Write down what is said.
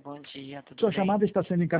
bom dia, tudo Sua bem? chamada está sendo encaminhada.